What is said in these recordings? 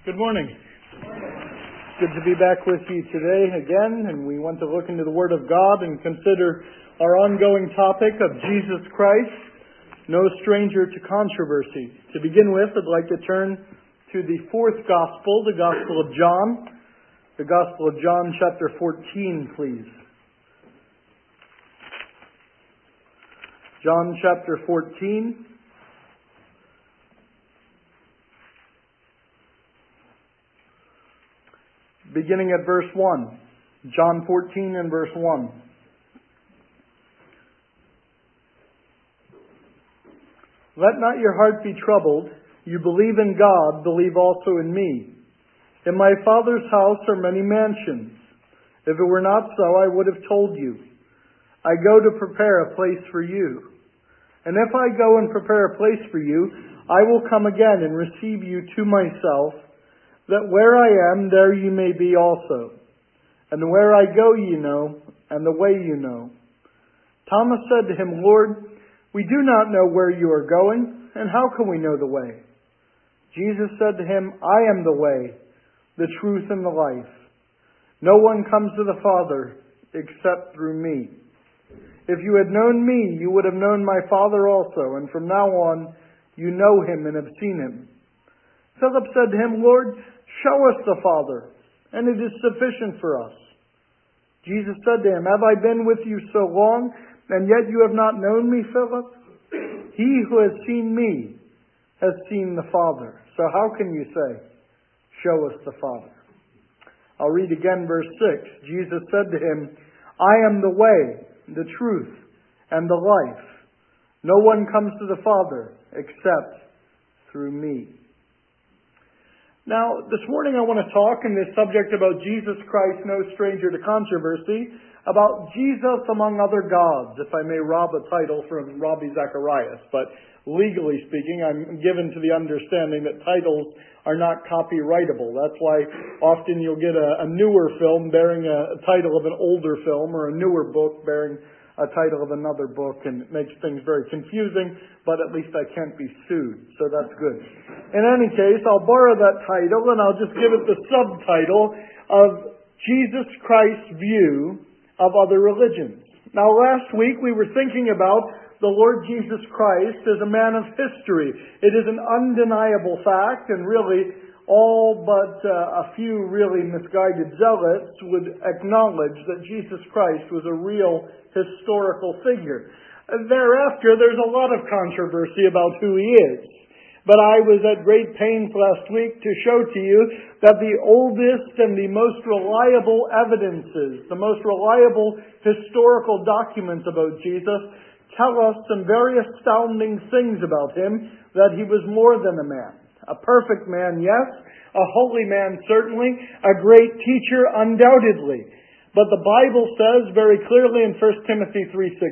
Good morning. Good to be back with you today again, and we want to look into the Word of God and consider our ongoing topic of Jesus Christ, no stranger to controversy. To begin with, I'd like to turn to the fourth Gospel, the Gospel of John. The Gospel of John, chapter 14, please. John chapter 14. Beginning at verse 1. John 14 and verse 1. Let not your heart be troubled. You believe in God, believe also in me. In my Father's house are many mansions. If it were not so, I would have told you. I go to prepare a place for you. And if I go and prepare a place for you, I will come again and receive you to myself, that where I am, there you may be also. And where I go you know, and the way you know. Thomas said to him, Lord, we do not know where you are going, and how can we know the way? Jesus said to him, I am the way, the truth, and the life. No one comes to the Father except through me. If you had known me, you would have known my Father also, and from now on you know him and have seen him. Philip said to him, Lord, show us the Father, and it is sufficient for us. Jesus said to him, Have I been with you so long, and yet you have not known me, Philip? He who has seen me has seen the Father. So how can you say, Show us the Father? I'll read again verse 6. Jesus said to him, I am the way, the truth, and the life. No one comes to the Father except through me. Now, this morning I want to talk in this subject about Jesus Christ, no stranger to controversy, about Jesus among other gods, if I may rob a title from Ravi Zacharias. But legally speaking, I'm given to the understanding that titles are not copyrightable. That's why often you'll get a newer film bearing a title of an older film, or a newer book bearing a title of another book, and it makes things very confusing, but at least I can't be sued, so that's good. In any case, I'll borrow that title and I'll just give it the subtitle of Jesus Christ's view of other religions. Now, last week we were thinking about the Lord Jesus Christ as a man of history. It is an undeniable fact, and really all but a few really misguided zealots would acknowledge that Jesus Christ was a real historical figure. Thereafter, there's a lot of controversy about who he is. But I was at great pains last week to show to you that the oldest and the most reliable evidences, the most reliable historical documents about Jesus, tell us some very astounding things about him, that he was more than a man. A perfect man, yes. A holy man, certainly. A great teacher, undoubtedly. But the Bible says very clearly in 1 Timothy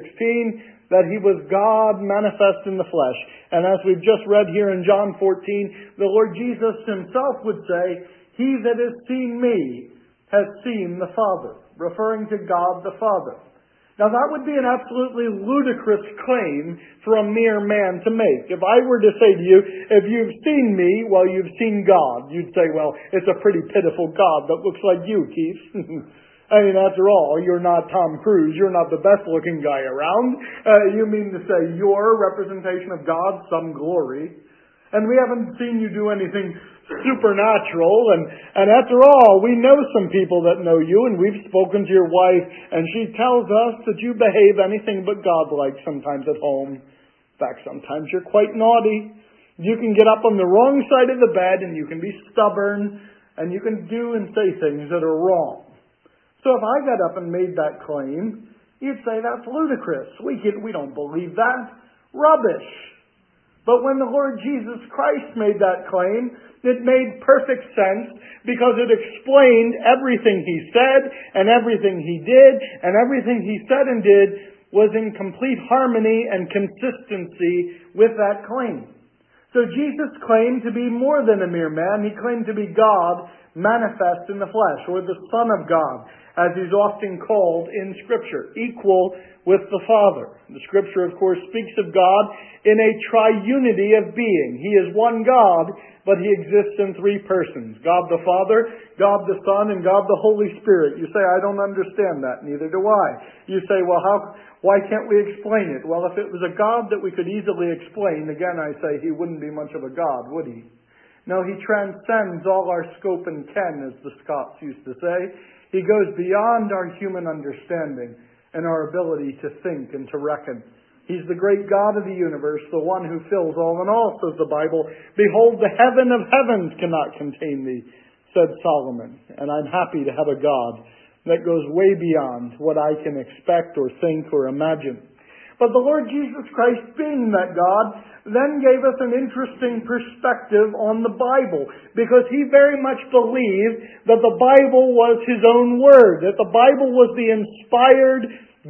3:16 that he was God manifest in the flesh. And as we've just read here in John 14, the Lord Jesus himself would say, He that has seen me has seen the Father, referring to God the Father. Now that would be an absolutely ludicrous claim for a mere man to make. If I were to say to you, if you've seen me, well, you've seen God, you'd say, well, it's a pretty pitiful God that looks like you, Keith. I mean, after all, you're not Tom Cruise. You're not the best looking guy around. You mean to say your representation of God, some glory. And we haven't seen you do anything supernatural. And after all, we know some people that know you, and we've spoken to your wife, and she tells us that you behave anything but godlike sometimes at home. In fact, sometimes you're quite naughty. You can get up on the wrong side of the bed, and you can be stubborn, and you can do and say things that are wrong. So if I got up and made that claim, you'd say that's ludicrous. We don't believe that. Rubbish. But when the Lord Jesus Christ made that claim, it made perfect sense, because it explained everything he said and everything he did, and everything he said and did was in complete harmony and consistency with that claim. So Jesus claimed to be more than a mere man. He claimed to be God manifest in the flesh, or the Son of God, as He's often called in Scripture, equal with the Father. The Scripture, of course, speaks of God in a triunity of being. He is one God, but He exists in three persons. God the Father, God the Son, and God the Holy Spirit. You say, I don't understand that. Neither do I. You say, well, why can't we explain it? Well, if it was a God that we could easily explain, again I say He wouldn't be much of a God, would He? No, He transcends all our scope and ken, as the Scots used to say. He goes beyond our human understanding and our ability to think and to reckon. He's the great God of the universe, the one who fills all in all, says the Bible. Behold, the heaven of heavens cannot contain thee, said Solomon. And I'm happy to have a God that goes way beyond what I can expect or think or imagine. But the Lord Jesus Christ, being that God, then gave us an interesting perspective on the Bible, because He very much believed that the Bible was His own Word, that the Bible was the inspired,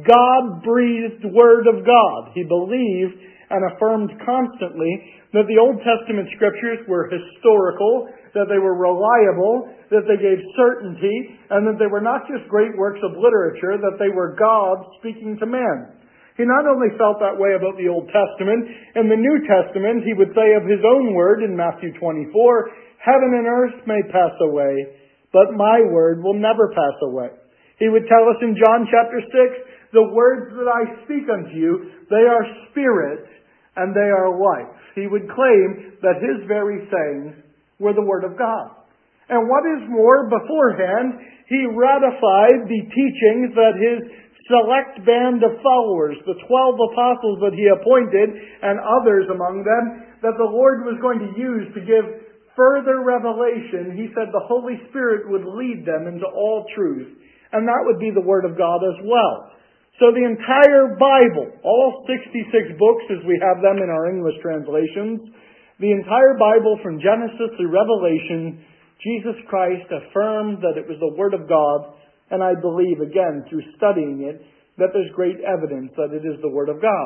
God-breathed Word of God. He believed and affirmed constantly that the Old Testament Scriptures were historical, that they were reliable, that they gave certainty, and that they were not just great works of literature, that they were God speaking to man. He not only felt that way about the Old Testament, in the New Testament he would say of His own Word in Matthew 24, heaven and earth may pass away, but my Word will never pass away. He would tell us in John chapter 6, the words that I speak unto you, they are spirit and they are life. He would claim that His very sayings were the Word of God. And what is more, beforehand, He ratified the teachings that His select band of followers, the 12 apostles that He appointed, and others among them, that the Lord was going to use to give further revelation. He said the Holy Spirit would lead them into all truth. And that would be the Word of God as well. So the entire Bible, all 66 books as we have them in our English translations, the entire Bible from Genesis to Revelation, Jesus Christ affirmed that it was the Word of God. And I believe, again, through studying it, that there's great evidence that it is the Word of God.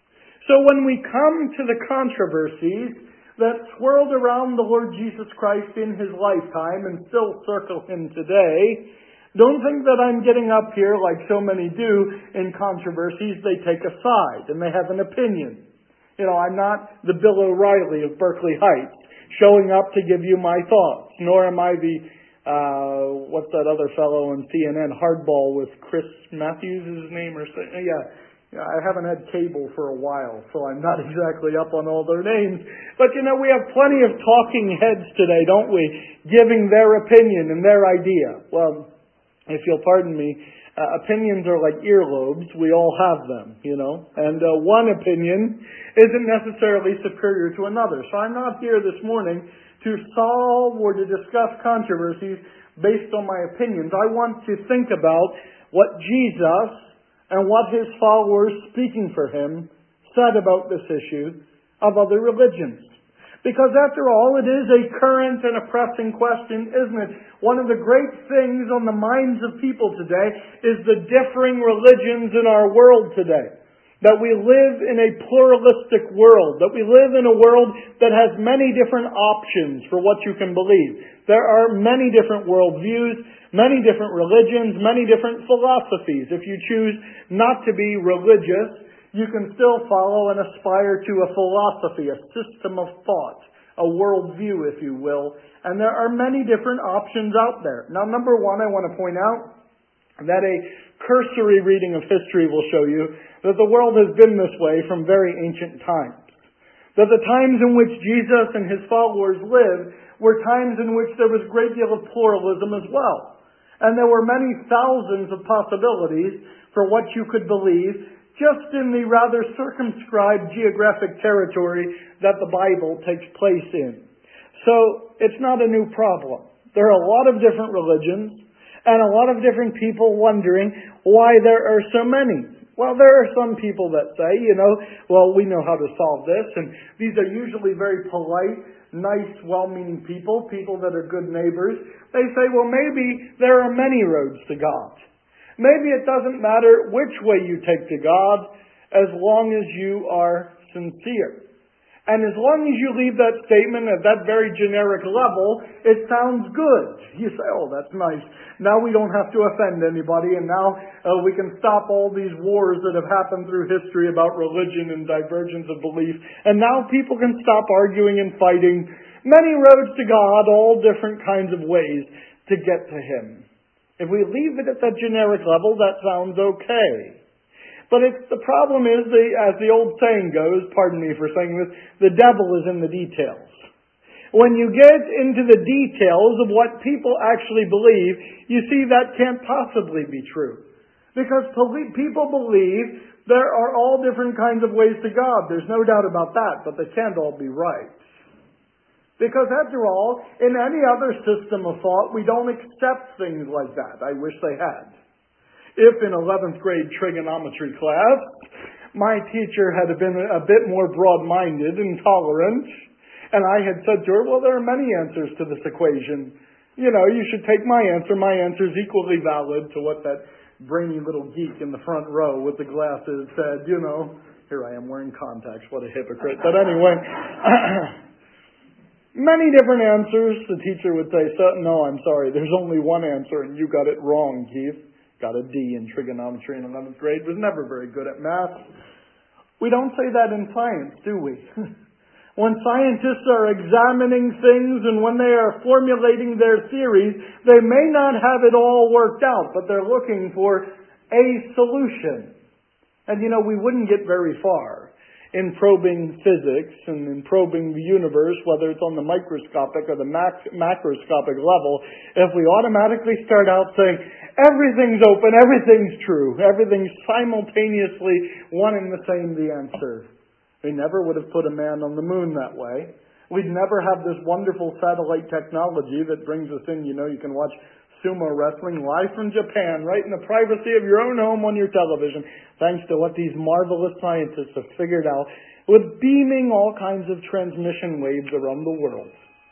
So when we come to the controversies that swirled around the Lord Jesus Christ in His lifetime and still circle Him today, don't think that I'm getting up here like so many do in controversies. They take a side and they have an opinion. You know, I'm not the Bill O'Reilly of Berkeley Heights showing up to give you my thoughts, nor am I the what's that other fellow on CNN, Hardball with Chris Matthews is his name or something? Yeah, I haven't had cable for a while, so I'm not exactly up on all their names. But you know, we have plenty of talking heads today, don't we? Giving their opinion and their idea. Well, if you'll pardon me, opinions are like earlobes. We all have them, you know. And one opinion isn't necessarily superior to another. So I'm not here this morning to solve or to discuss controversies based on my opinions. I want to think about what Jesus and what His followers speaking for Him said about this issue of other religions. Because after all, it is a current and a pressing question, isn't it? One of the great things on the minds of people today is the differing religions in our world today. That we live in a pluralistic world. That we live in a world that has many different options for what you can believe. There are many different worldviews, many different religions, many different philosophies. If you choose not to be religious, you can still follow and aspire to a philosophy, a system of thought, a worldview, if you will. And there are many different options out there. Now, number one, I want to point out that a cursory reading of history will show you that the world has been this way from very ancient times. That the times in which Jesus and His followers lived were times in which there was a great deal of pluralism as well. And there were many thousands of possibilities for what you could believe just in the rather circumscribed geographic territory that the Bible takes place in. So it's not a new problem. There are a lot of different religions and a lot of different people wondering why there are so many. Well, there are some people that say, well, we know how to solve this. And these are usually very polite, nice, well-meaning people that are good neighbors. They say, well, maybe there are many roads to God. Maybe it doesn't matter which way you take to God as long as you are sincere. And as long as you leave that statement at that very generic level, it sounds good. You say, oh, that's nice. Now we don't have to offend anybody, and now we can stop all these wars that have happened through history about religion and divergence of belief. And now people can stop arguing and fighting. Many roads to God, all different kinds of ways to get to Him. If we leave it at that generic level, that sounds okay. But the problem is, as the old saying goes, pardon me for saying this, the devil is in the details. When you get into the details of what people actually believe, you see that can't possibly be true. Because people believe there are all different kinds of ways to God. There's no doubt about that, but they can't all be right. Because after all, in any other system of thought, we don't accept things like that. I wish they had. If in 11th grade trigonometry class, my teacher had been a bit more broad-minded and tolerant, and I had said to her, well, there are many answers to this equation. You know, you should take my answer. My answer is equally valid to what that brainy little geek in the front row with the glasses said, you know. Here I am wearing contacts. What a hypocrite. But anyway, many different answers. The teacher would say, no, I'm sorry, there's only one answer, and you got it wrong, Keith. Got a D in trigonometry in 11th grade, was never very good at math. We don't say that in science, do we? When scientists are examining things and when they are formulating their theories, they may not have it all worked out, but they're looking for a solution. And we wouldn't get very far in probing physics and in probing the universe, whether it's on the microscopic or the macroscopic level, if we automatically start out saying, everything's open, everything's true, everything's simultaneously one and the same, the answer. We never would have put a man on the moon that way. We'd never have this wonderful satellite technology that brings us in, you can watch sumo wrestling live from Japan, right in the privacy of your own home on your television, thanks to what these marvelous scientists have figured out with beaming all kinds of transmission waves around the world.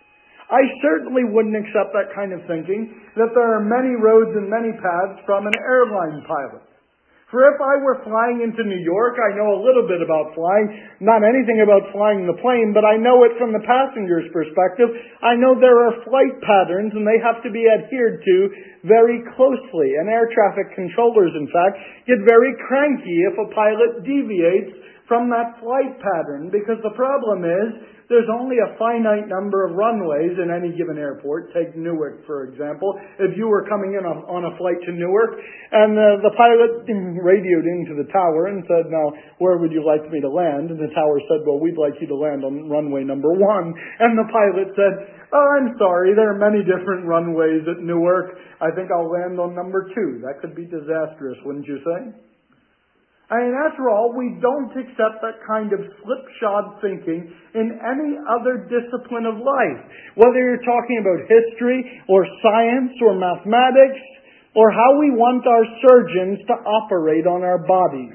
I certainly wouldn't accept that kind of thinking, that there are many roads and many paths from an airline pilot. For if I were flying into New York, I know a little bit about flying, not anything about flying the plane, but I know it from the passenger's perspective. I know there are flight patterns and they have to be adhered to very closely. And air traffic controllers, in fact, get very cranky if a pilot deviates from that flight pattern, because the problem is there's only a finite number of runways in any given airport. Take Newark, for example. If you were coming in on a flight to Newark, and the pilot radioed into the tower and said, now, where would you like me to land? And the tower said, well, we'd like you to land on runway number 1. And the pilot said, oh, I'm sorry, there are many different runways at Newark. I think I'll land on number 2. That could be disastrous, wouldn't you say? I mean, after all, we don't accept that kind of slipshod thinking in any other discipline of life. Whether you're talking about history or science or mathematics or how we want our surgeons to operate on our bodies.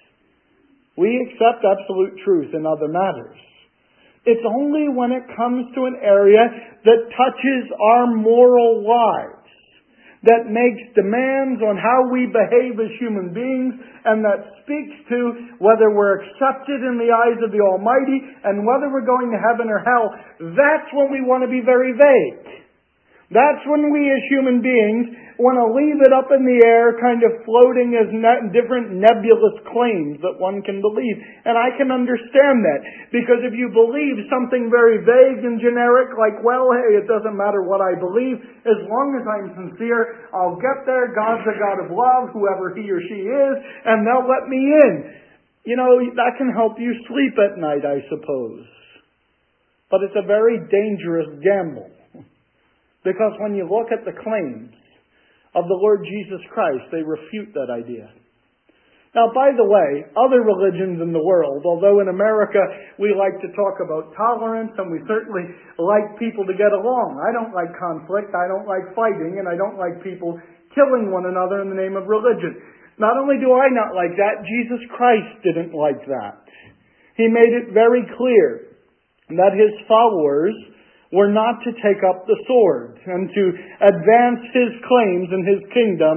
We accept absolute truth in other matters. It's only when it comes to an area that touches our moral lives, that makes demands on how we behave as human beings, and that speaks to whether we're accepted in the eyes of the Almighty and whether we're going to heaven or hell. That's when we want to be very vague. That's when we as human beings want to leave it up in the air, kind of floating as different nebulous claims that one can believe. And I can understand that, because if you believe something very vague and generic, like, well, hey, it doesn't matter what I believe, as long as I'm sincere, I'll get there. God's a God of love, whoever he or she is, and they'll let me in. That can help you sleep at night, I suppose. But it's a very dangerous gamble. Because when you look at the claims of the Lord Jesus Christ, they refute that idea. Now, by the way, other religions in the world, although in America we like to talk about tolerance and we certainly like people to get along. I don't like conflict, I don't like fighting, and I don't like people killing one another in the name of religion. Not only do I not like that, Jesus Christ didn't like that. He made it very clear that his followers were not to take up the sword and to advance his claims in his kingdom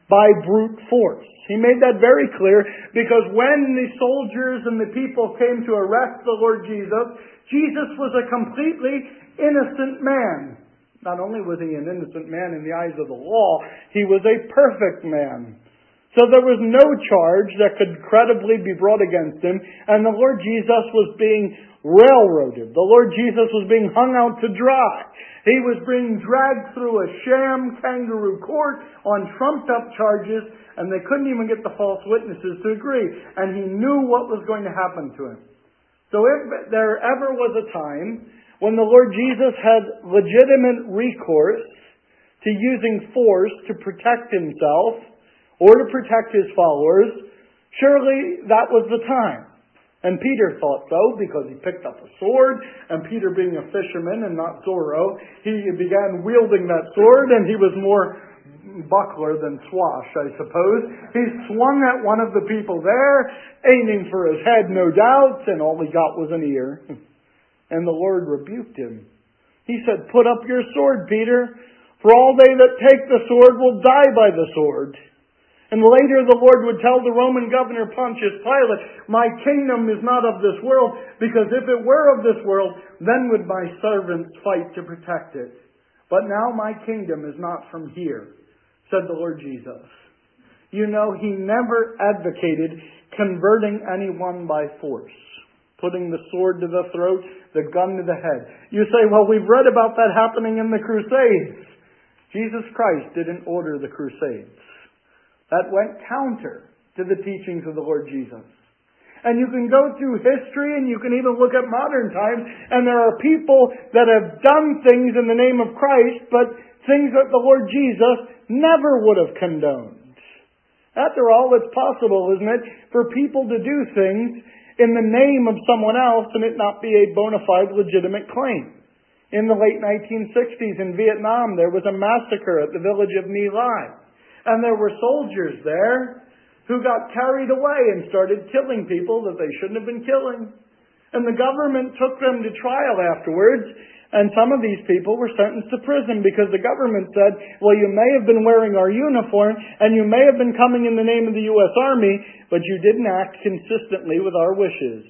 by brute force. He made that very clear, because when the soldiers and the people came to arrest the Lord Jesus, Jesus was a completely innocent man. Not only was he an innocent man in the eyes of the law, he was a perfect man. So there was no charge that could credibly be brought against him, and the Lord Jesus was being railroaded. The Lord Jesus was being hung out to dry. He was being dragged through a sham kangaroo court on trumped-up charges, and they couldn't even get the false witnesses to agree. And he knew what was going to happen to him. So if there ever was a time when the Lord Jesus had legitimate recourse to using force to protect himself or to protect his followers, surely that was the time. And Peter thought so, because he picked up a sword, and Peter being a fisherman and not Zorro, he began wielding that sword, and he was more buckler than swash, I suppose. He swung at one of the people there, aiming for his head, no doubt, and all he got was an ear. And the Lord rebuked him. He said, "Put up your sword, Peter, for all they that take the sword will die by the sword." And later the Lord would tell the Roman governor Pontius Pilate, "My kingdom is not of this world, because if it were of this world, then would my servants fight to protect it. But now my kingdom is not from here," said the Lord Jesus. You know, he never advocated converting anyone by force, putting the sword to the throat, the gun to the head. You say, "Well, we've read about that happening in the Crusades." Jesus Christ didn't order the Crusades. That went counter to the teachings of the Lord Jesus. And you can go through history, and you can even look at modern times, and there are people that have done things in the name of Christ, but things that the Lord Jesus never would have condoned. After all, it's possible, isn't it, for people to do things in the name of someone else and it not be a bona fide legitimate claim. In the late 1960s in Vietnam, there was a massacre at the village of My Lai. And there were soldiers there who got carried away and started killing people that they shouldn't have been killing. And the government took them to trial afterwards, and some of these people were sentenced to prison because the government said, "Well, you may have been wearing our uniform, and you may have been coming in the name of the U.S. Army, but you didn't act consistently with our wishes."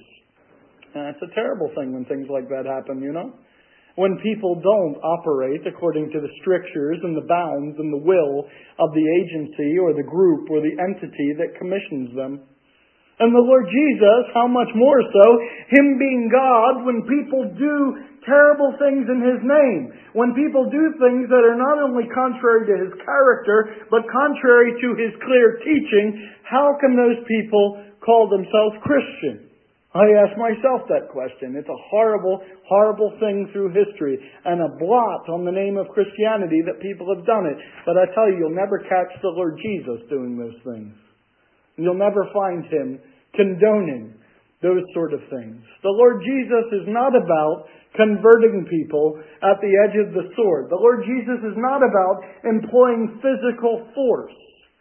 And that's a terrible thing when things like that happen, you know? When people don't operate according to the strictures and the bounds and the will of the agency or the group or the entity that commissions them. And the Lord Jesus, how much more so, Him being God, when people do terrible things in His name, when people do things that are not only contrary to His character, but contrary to His clear teaching, how can those people call themselves Christian? I ask myself that question. It's a horrible, horrible thing through history, and a blot on the name of Christianity that people have done it. But I tell you, you'll never catch the Lord Jesus doing those things. You'll never find Him condoning those sort of things. The Lord Jesus is not about converting people at the edge of the sword. The Lord Jesus is not about employing physical force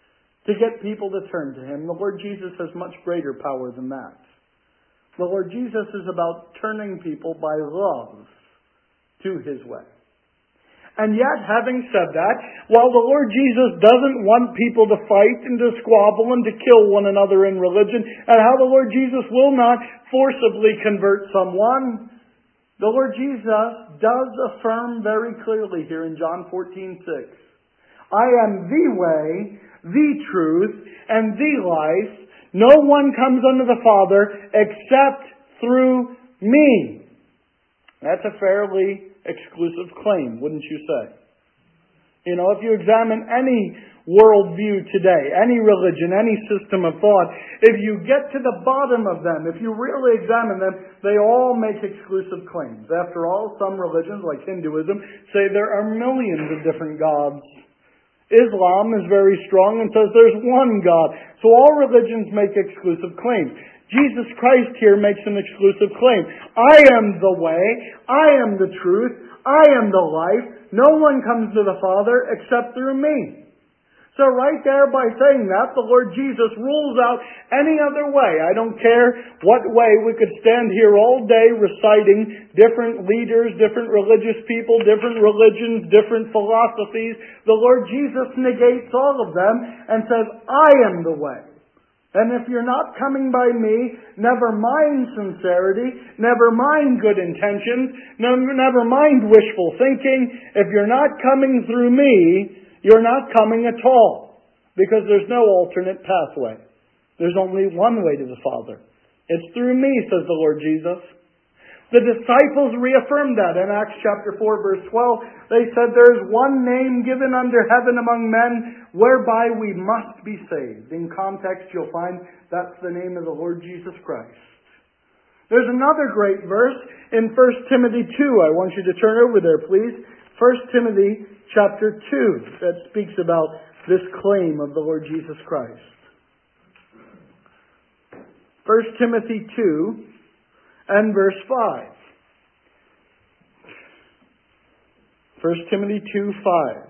to get people to turn to Him. The Lord Jesus has much greater power than that. The Lord Jesus is about turning people by love to His way. And yet, having said that, while the Lord Jesus doesn't want people to fight and to squabble and to kill one another in religion, and how the Lord Jesus will not forcibly convert someone, the Lord Jesus does affirm very clearly here in John 14:6, "I am the way, the truth, and the life. No one comes unto the Father except through me." That's a fairly exclusive claim, wouldn't you say? You know, if you examine any worldview today, any religion, any system of thought, if you get to the bottom of them, if you really examine them, they all make exclusive claims. After all, some religions, like Hinduism, say there are millions of different gods. Islam is very strong and says there's one God. So all religions make exclusive claims. Jesus Christ here makes an exclusive claim. "I am the way, I am the truth, I am the life. No one comes to the Father except through me." So right there by saying that, the Lord Jesus rules out any other way. I don't care what way. We could stand here all day reciting different leaders, different religious people, different religions, different philosophies. The Lord Jesus negates all of them and says, I am the way. And if you're not coming by me, never mind sincerity, never mind good intentions, never mind wishful thinking. If you're not coming through me, you're not coming at all, because there's no alternate pathway. There's only one way to the Father. It's through me, says the Lord Jesus. The disciples reaffirmed that in Acts chapter 4, verse 12. They said, there is one name given under heaven among men whereby we must be saved. In context, you'll find that's the name of the Lord Jesus Christ. There's another great verse in 1 Timothy 2. I want you to turn over there, please. 1 Timothy chapter 2 that speaks about this claim of the Lord Jesus Christ. 1 Timothy 2 and verse 5. 1 Timothy 2:5.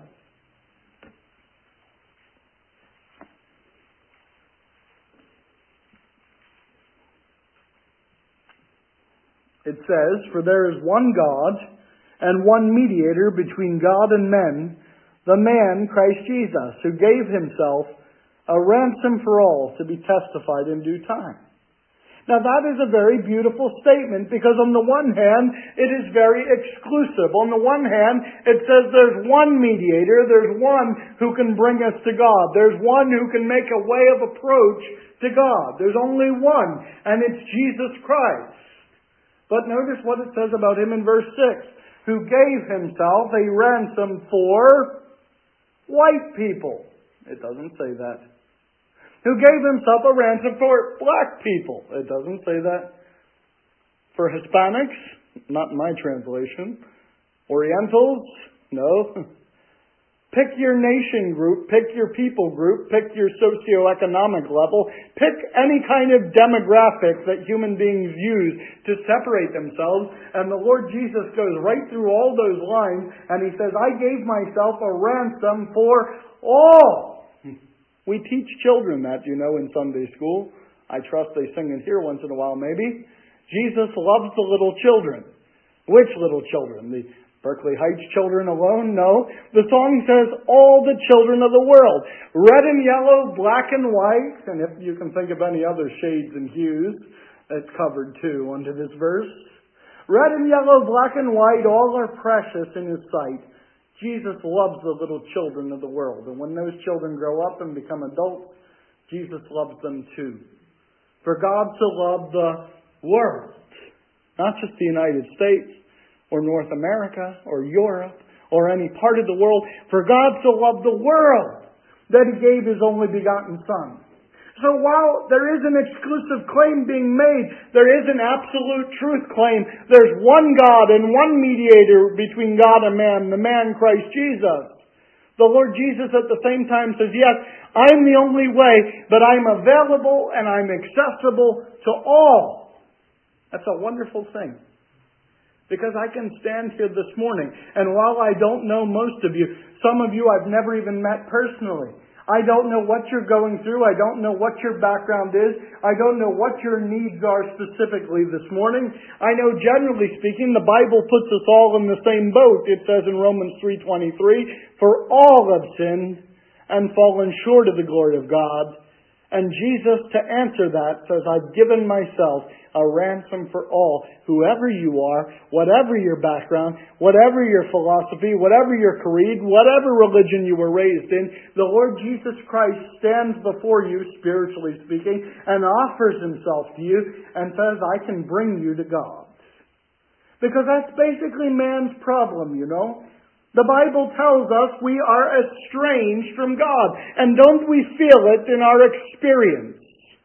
It says, for there is one God and one mediator between God and men, the man Christ Jesus, who gave himself a ransom for all to be testified in due time. Now that is a very beautiful statement, because on the one hand, it is very exclusive. On the one hand, it says there's one mediator, there's one who can bring us to God. There's one who can make a way of approach to God. There's only one, and it's Jesus Christ. But notice what it says about him in verse 6. Who gave himself a ransom for white people. It doesn't say that. Who gave himself a ransom for black people. It doesn't say that. For Hispanics, not in my translation. Orientals, no. Pick your nation group, pick your people group, pick your socioeconomic level, pick any kind of demographic that human beings use to separate themselves. And the Lord Jesus goes right through all those lines and He says, I gave myself a ransom for all. We teach children that, you know, in Sunday school. I trust they sing it here once in a while maybe. Jesus loves the little children. Which little children? The Berkeley Heights children alone? No. The song says, all the children of the world. Red and yellow, black and white. And if you can think of any other shades and hues, that's covered too under this verse. Red and yellow, black and white, all are precious in His sight. Jesus loves the little children of the world. And when those children grow up and become adults, Jesus loves them too. For God so loved the world, not just the United States, or North America, or Europe, or any part of the world. For God so loved the world that He gave His only begotten Son. So while there is an exclusive claim being made, there is an absolute truth claim. There's one God and one mediator between God and man, the man Christ Jesus. The Lord Jesus at the same time says, yes, I'm the only way, but I'm available and I'm accessible to all. That's a wonderful thing. Because I can stand here this morning, and while I don't know most of you, some of you I've never even met personally. I don't know what you're going through. I don't know what your background is. I don't know what your needs are specifically this morning. I know generally speaking, the Bible puts us all in the same boat. It says in Romans 3:23, for all have sinned and fallen short of the glory of God. And Jesus, to answer that, says, I've given myself a ransom for all. Whoever you are, whatever your background, whatever your philosophy, whatever your creed, whatever religion you were raised in, the Lord Jesus Christ stands before you, spiritually speaking, and offers Himself to you and says, I can bring you to God. Because that's basically man's problem, you know. The Bible tells us we are estranged from God. And don't we feel it in our experience?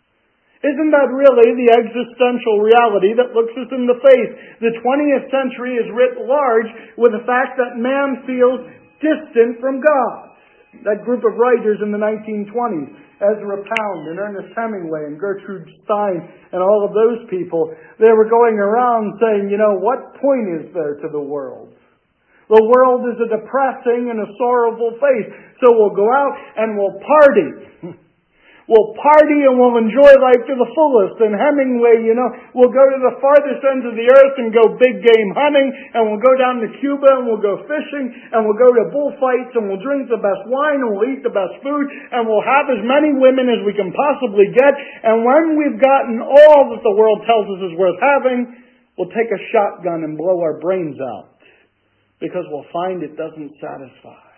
Isn't that really the existential reality that looks us in the face? The 20th century is writ large with the fact that man feels distant from God. That group of writers in the 1920s, Ezra Pound and Ernest Hemingway and Gertrude Stein and all of those people, they were going around saying, you know, what point is there to the world? The world is a depressing and a sorrowful face. So we'll go out and we'll party. We'll party and we'll enjoy life to the fullest. And Hemingway, we'll go to the farthest ends of the earth and go big game hunting. And we'll go down to Cuba and we'll go fishing. And we'll go to bullfights and we'll drink the best wine and we'll eat the best food. And we'll have as many women as we can possibly get. And when we've gotten all that the world tells us is worth having, we'll take a shotgun and blow our brains out. Because we'll find it doesn't satisfy.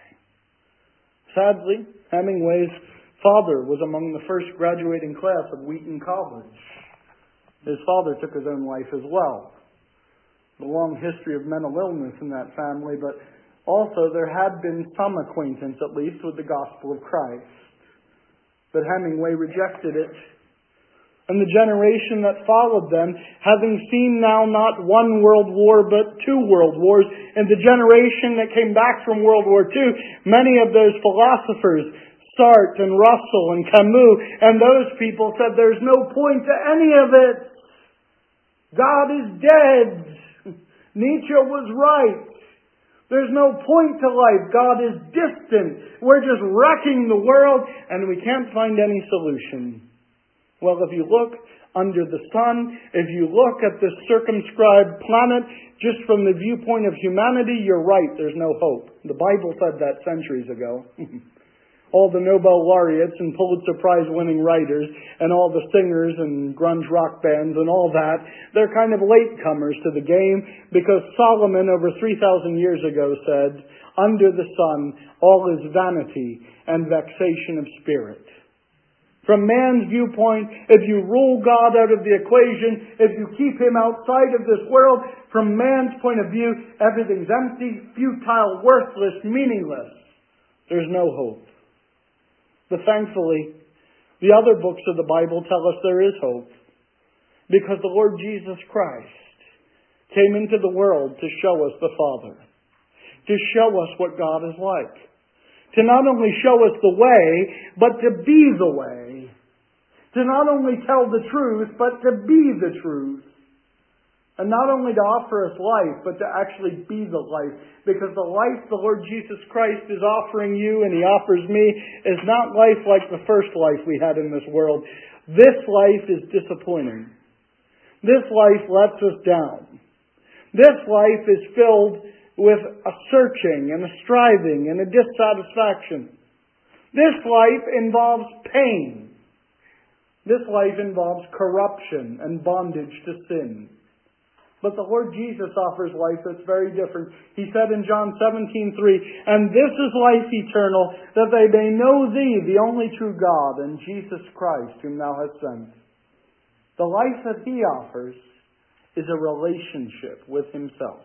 Sadly, Hemingway's father was among the first graduating class of Wheaton College. His father took his own life as well. The long history of mental illness in that family, but also there had been some acquaintance, at least, with the gospel of Christ. But Hemingway rejected it. And the generation that followed them, having seen now not one world war, but two world wars, and the generation that came back from World War II, many of those philosophers, Sartre and Russell and Camus, and those people said there's no point to any of it. God is dead. Nietzsche was right. There's no point to life. God is distant. We're just wrecking the world and we can't find any solution. Well, if you look under the sun, if you look at this circumscribed planet, just from the viewpoint of humanity, you're right. There's no hope. The Bible said that centuries ago. All the Nobel laureates and Pulitzer Prize winning writers and all the singers and grunge rock bands and all that, they're kind of latecomers to the game because Solomon over 3,000 years ago said, under the sun all is vanity and vexation of spirit. From man's viewpoint, if you rule God out of the equation, if you keep Him outside of this world, from man's point of view, everything's empty, futile, worthless, meaningless. There's no hope. But thankfully, the other books of the Bible tell us there is hope. Because the Lord Jesus Christ came into the world to show us the Father. To show us what God is like. To not only show us the way, but to be the way. To not only tell the truth, but to be the truth. And not only to offer us life, but to actually be the life. Because the life the Lord Jesus Christ is offering you and He offers me is not life like the first life we had in this world. This life is disappointing. This life lets us down. This life is filled with a searching and a striving and a dissatisfaction. This life involves pain. This life involves corruption and bondage to sin. But the Lord Jesus offers life that's very different. He said in John 17:3, and this is life eternal, that they may know Thee, the only true God, and Jesus Christ, whom Thou hast sent. The life that He offers is a relationship with Himself.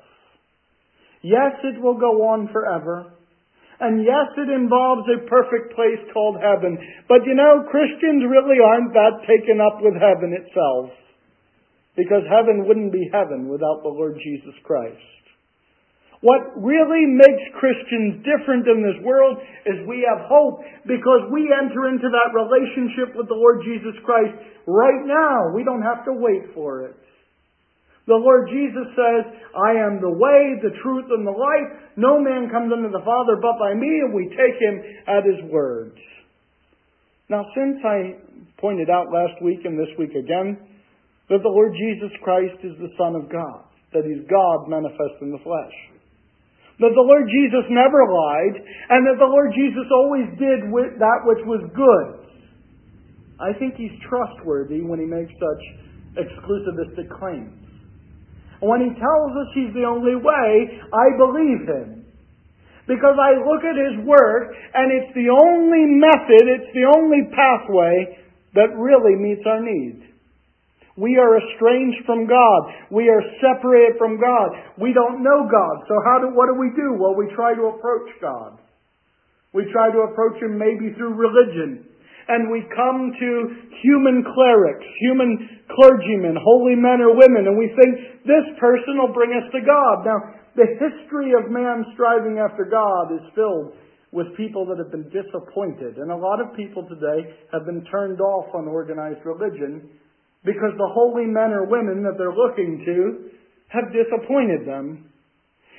Yes, it will go on forever. And yes, it involves a perfect place called heaven. But Christians really aren't that taken up with heaven itself. Because heaven wouldn't be heaven without the Lord Jesus Christ. What really makes Christians different in this world is we have hope because we enter into that relationship with the Lord Jesus Christ right now. We don't have to wait for it. The Lord Jesus says, I am the way, the truth, and the life. No man comes unto the Father but by me, and we take Him at His word. Now, since I pointed out last week and this week again, that the Lord Jesus Christ is the Son of God. That He's God manifest in the flesh. That the Lord Jesus never lied. And that the Lord Jesus always did that which was good. I think He's trustworthy when He makes such exclusivistic claims. And when He tells us He's the only way, I believe Him. Because I look at His Word and it's the only method, it's the only pathway that really meets our needs. We are estranged from God. We are separated from God. We don't know God. So what do we do? Well, we try to approach God. We try to approach Him maybe through religion. And we come to human clerics, human clergymen, holy men or women, and we think this person will bring us to God. Now, the history of man striving after God is filled with people that have been disappointed. And a lot of people today have been turned off on organized religion because the holy men or women that they're looking to have disappointed them.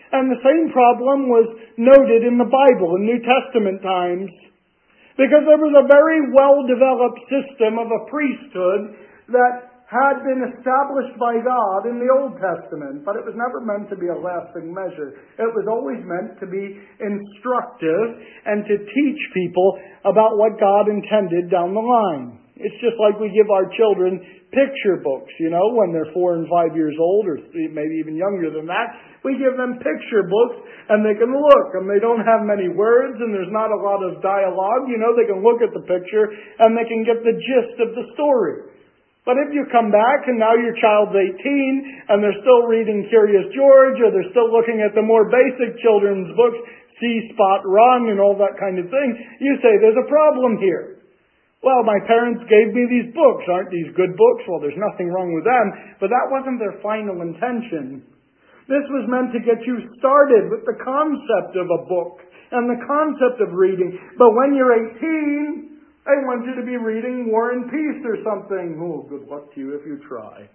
And the same problem was noted in the Bible in New Testament times. Because there was a very well-developed system of a priesthood that had been established by God in the Old Testament, but it was never meant to be a lasting measure. It was always meant to be instructive and to teach people about what God intended down the line. It's just like we give our children picture books, when they're 4 and 5 years old, or maybe even younger than that. We give them picture books, and they can look, and they don't have many words, and there's not a lot of dialogue. They can look at the picture, and they can get the gist of the story. But if you come back and now your child's 18 and they're still reading Curious George, or they're still looking at the more basic children's books, See Spot Run and all that kind of thing, you say there's a problem here. Well, my parents gave me these books. Aren't these good books? Well, there's nothing wrong with them, but that wasn't their final intention. This was meant to get you started with the concept of a book and the concept of reading. But when you're 18, I want you to be reading War and Peace or something. Oh, good luck to you if you try.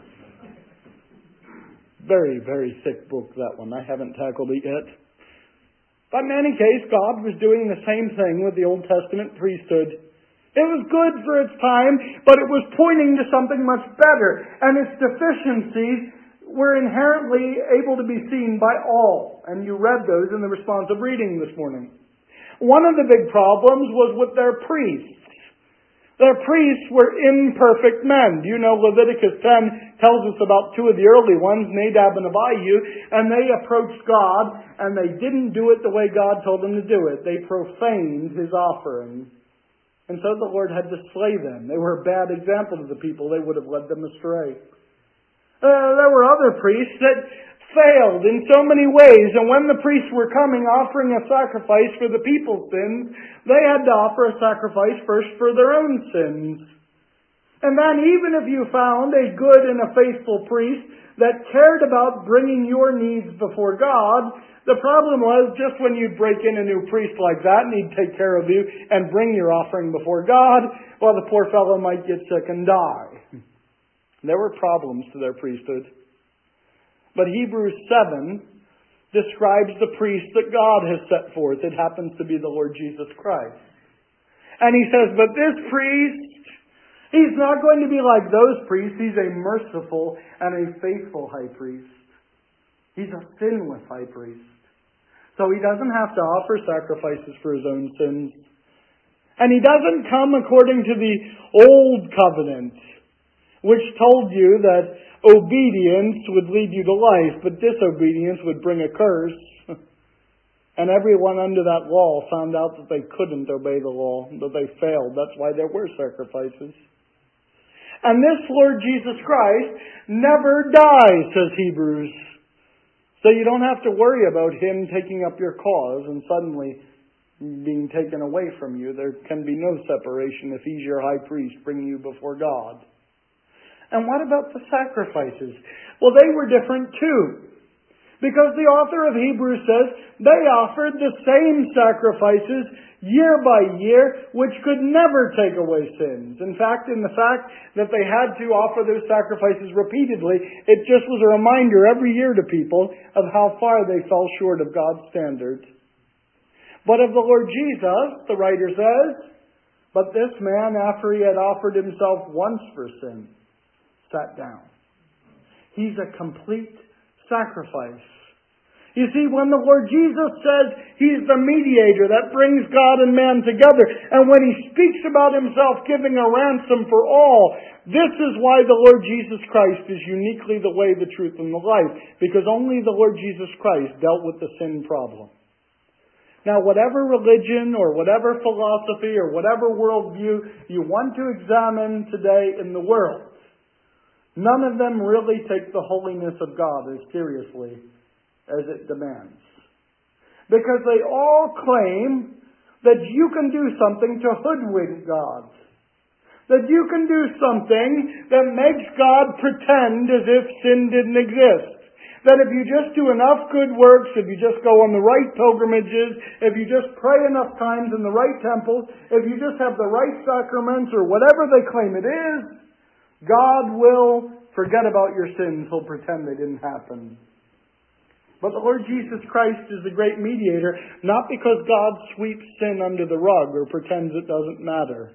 Very, very thick book, that one. I haven't tackled it yet. But in any case, God was doing the same thing with the Old Testament priesthood. It was good for its time, but it was pointing to something much better. And its deficiencies were inherently able to be seen by all. And you read those in the responsive reading this morning. One of the big problems was with their priests. Their priests were imperfect men. Leviticus 10 tells us about 2 of the early ones, Nadab and Abihu, and they approached God, and they didn't do it the way God told them to do it. They profaned His offering. And so the Lord had to slay them. They were a bad example to the people. They would have led them astray. There were other priests that failed in so many ways, and when the priests were coming offering a sacrifice for the people's sins, they had to offer a sacrifice first for their own sins. And then even if you found a good and a faithful priest that cared about bringing your needs before God, the problem was just when you'd break in a new priest like that and he'd take care of you and bring your offering before God, well, the poor fellow might get sick and die. There were problems to their priesthood. But Hebrews 7 describes the priest that God has set forth. It happens to be the Lord Jesus Christ. And he says, but this priest, he's not going to be like those priests. He's a merciful and a faithful high priest. He's a sinless high priest. So he doesn't have to offer sacrifices for his own sins. And he doesn't come according to the old covenant, which told you that obedience would lead you to life, but disobedience would bring a curse. And everyone under that law found out that they couldn't obey the law, that they failed. That's why there were sacrifices. And this Lord Jesus Christ never dies, says Hebrews. So you don't have to worry about Him taking up your cause and suddenly being taken away from you. There can be no separation if He's your high priest bringing you before God. And what about the sacrifices? Well, they were different too. Because the author of Hebrews says they offered the same sacrifices year by year, which could never take away sins. In fact, in the fact that they had to offer those sacrifices repeatedly, it just was a reminder every year to people of how far they fell short of God's standards. But of the Lord Jesus, the writer says, but this man, after he had offered himself once for sin, sat down. He's a complete sacrifice. You see, when the Lord Jesus says He's the mediator that brings God and man together, and when He speaks about Himself giving a ransom for all, this is why the Lord Jesus Christ is uniquely the way, the truth, and the life, because only the Lord Jesus Christ dealt with the sin problem. Now, whatever religion or whatever philosophy or whatever worldview you want to examine today in the world, none of them really take the holiness of God as seriously as it demands. Because they all claim that you can do something to hoodwink God. That you can do something that makes God pretend as if sin didn't exist. That if you just do enough good works, if you just go on the right pilgrimages, if you just pray enough times in the right temples, if you just have the right sacraments or whatever they claim it is, God will forget about your sins. He'll pretend they didn't happen. But the Lord Jesus Christ is the great mediator, not because God sweeps sin under the rug or pretends it doesn't matter.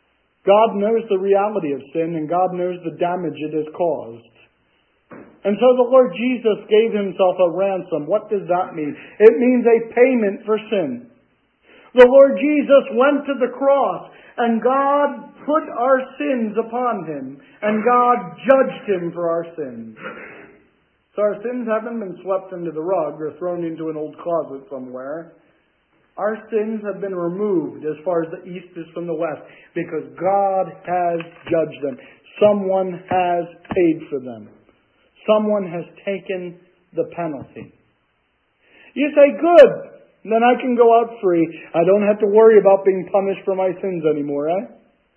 God knows the reality of sin, and God knows the damage it has caused. And so the Lord Jesus gave himself a ransom. What does that mean? It means a payment for sin. The Lord Jesus went to the cross, and God put our sins upon him, and God judged him for our sins. So our sins haven't been swept under the rug or thrown into an old closet somewhere. Our sins have been removed as far as the east is from the west, because God has judged them. Someone has paid for them. Someone has taken the penalty. You say, good, then I can go out free. I don't have to worry about being punished for my sins anymore, eh?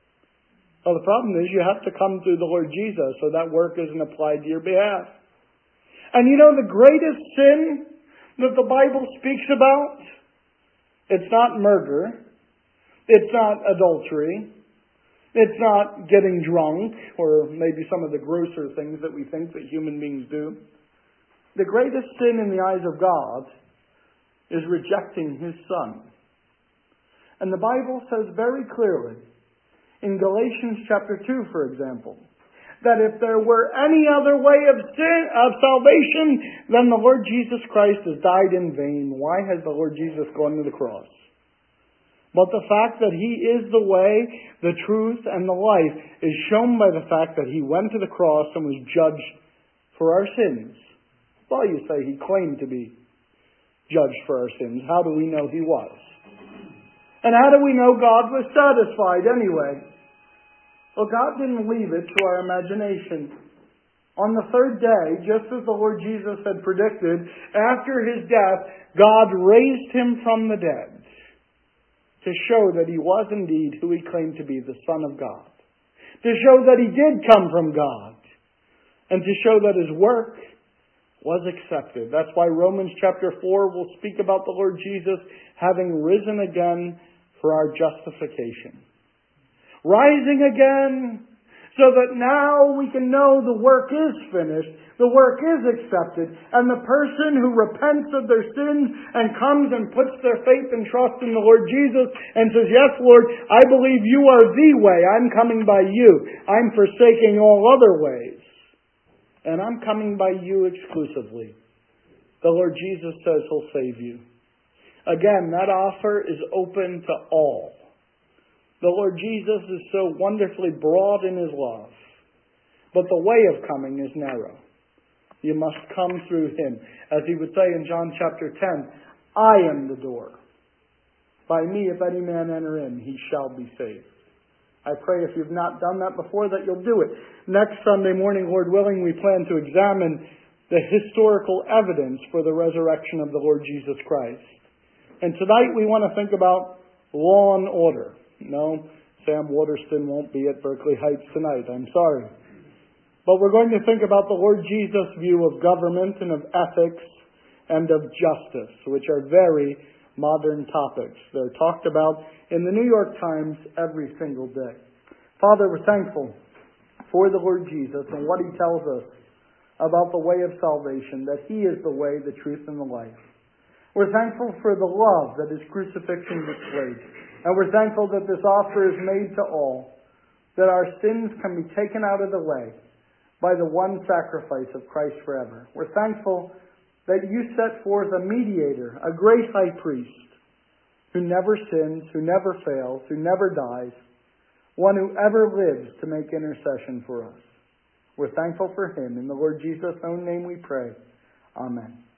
Well, the problem is you have to come through the Lord Jesus, so that work isn't applied to your behalf. And you know the greatest sin that the Bible speaks about? It's not murder. It's not adultery. It's not getting drunk, or maybe some of the grosser things that we think that human beings do. The greatest sin in the eyes of God is rejecting His Son. And the Bible says very clearly, in Galatians chapter 2, for example, that if there were any other way of salvation, then the Lord Jesus Christ has died in vain. Why has the Lord Jesus gone to the cross? But the fact that He is the way, the truth, and the life is shown by the fact that He went to the cross and was judged for our sins. Well, you say He claimed to be judged for our sins. How do we know He was? And how do we know God was satisfied anyway? Well, God didn't leave it to our imagination. On the third day, just as the Lord Jesus had predicted, after His death, God raised Him from the dead to show that He was indeed who He claimed to be, the Son of God. To show that He did come from God. And to show that His work was accepted. That's why Romans chapter 4 will speak about the Lord Jesus having risen again for our justification. Rising again, so that now we can know the work is finished, the work is accepted, and the person who repents of their sins and comes and puts their faith and trust in the Lord Jesus and says, yes, Lord, I believe you are the way. I'm coming by you. I'm forsaking all other ways. And I'm coming by you exclusively. The Lord Jesus says He'll save you. Again, that offer is open to all. The Lord Jesus is so wonderfully broad in His love. But the way of coming is narrow. You must come through Him. As He would say in John chapter 10, I am the door. By me, if any man enter in, he shall be saved. I pray if you've not done that before that you'll do it. Next Sunday morning, Lord willing, we plan to examine the historical evidence for the resurrection of the Lord Jesus Christ. And tonight we want to think about law and order. No, Sam Waterston won't be at Berkeley Heights tonight. I'm sorry. But we're going to think about the Lord Jesus' view of government and of ethics and of justice, which are very modern topics. They're talked about in the New York Times every single day. Father, we're thankful for the Lord Jesus and what He tells us about the way of salvation, that He is the way, the truth, and the life. We're thankful for the love that His crucifixion displayed. And we're thankful that this offer is made to all, that our sins can be taken out of the way by the one sacrifice of Christ forever. We're thankful that you set forth a mediator, a great high priest, who never sins, who never fails, who never dies, one who ever lives to make intercession for us. We're thankful for Him. In the Lord Jesus' own name we pray. Amen.